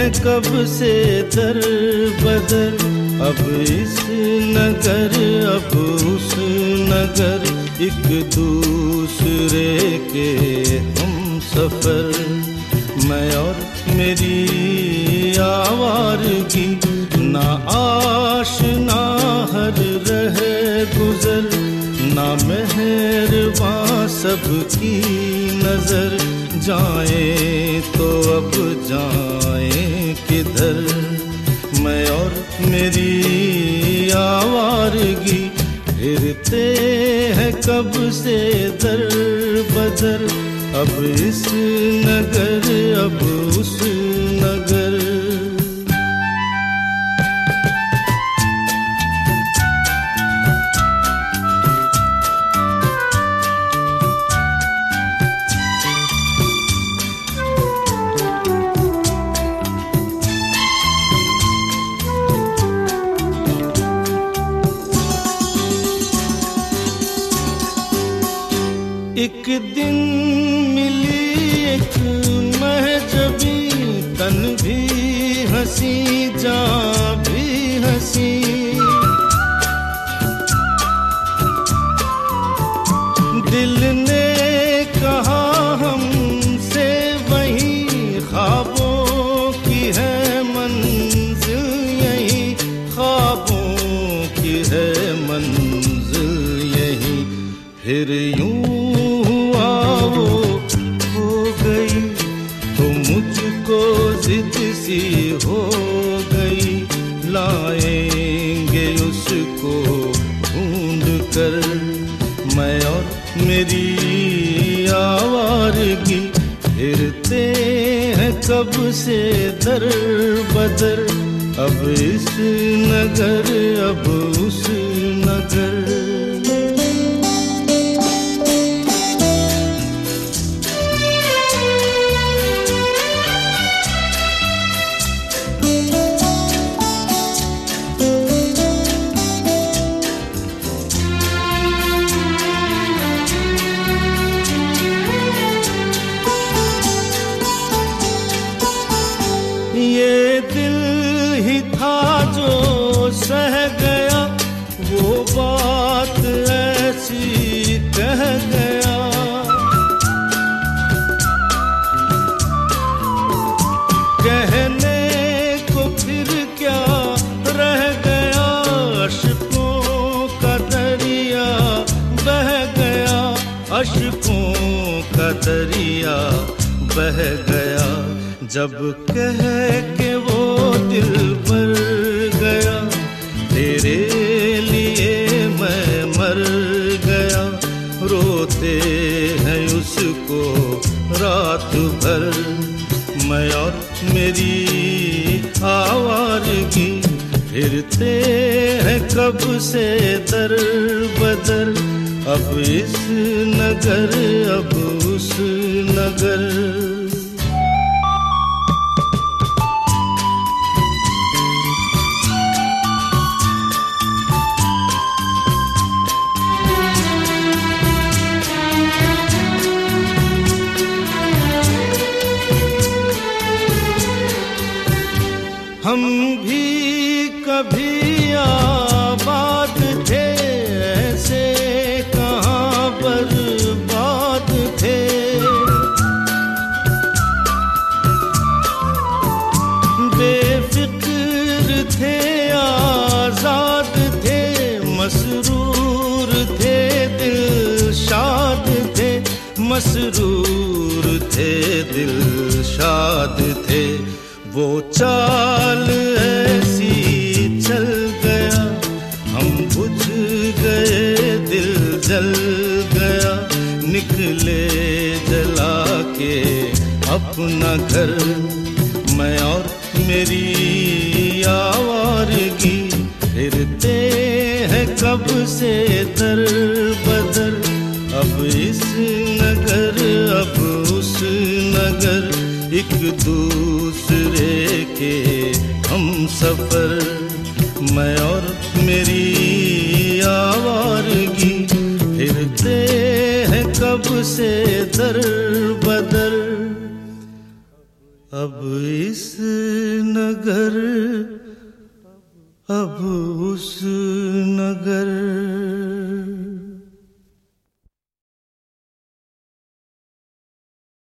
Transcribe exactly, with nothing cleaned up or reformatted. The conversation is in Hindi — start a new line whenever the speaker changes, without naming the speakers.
हैं कब से दर बदर, अब इस नगर अब उस नगर, एक दूसरे के हम सफर। मैं और मेरी आवारगी, ना आशना हर रहे गुजर, ना मेहरबां सबकी नजर। जाएं तो अब जाएं किधर, मैं और मेरी आवारगी, फिरते हैं कब से दर बदर, अब इस नगर अब उस नगर। एक दिन मिली एक महजबी, तन भी हंसी जां भी हंसी। दिल ने कहा हमसे वही, ख्वाबों की है मंजिल यही, ख्वाबों की है मंजिल यही। फिर यूं मुझको जिद सी हो गई, लाएंगे उसको ढूंढ कर। मैं और मेरी आवारगी, फिरते हैं कब से दर बदर, अब इस नगर अब उस नगर। ये दिल ही था जो सह गया, वो बात ऐसी कह गया। कहने को फिर क्या रह गया, अश्कों का दरिया बह गया, अश्कों का दरिया बह गया। जब कह के वो दिल भर गया, तेरे लिए मैं मर गया। रोते हैं उसको रात भर, मैं और मेरी आवारगी, फिरते हैं कब से दर बदर, अब इस नगर अब उस नगर। हम भी कभी आबाद थे, ऐसे कहाँ बर्बाद थे। बेफिक्र थे, आजाद थे, मसरूर थे, दिल शाद थे, मसरूर थे, दिल शाद थे। वो चाल ऐसी चल गया, हम बुझ गए, दिल जल गया। निकले जला के अपना घर, मैं और मेरी आवारगी, फिरते हैं कब से दर बदर, अब इस नगर अब उस नगर। एक दूसरे के हम सफर, मैं और मेरी आवारगी, फिरते हैं कब से दर बदर। अब इस नगर अब उस नगर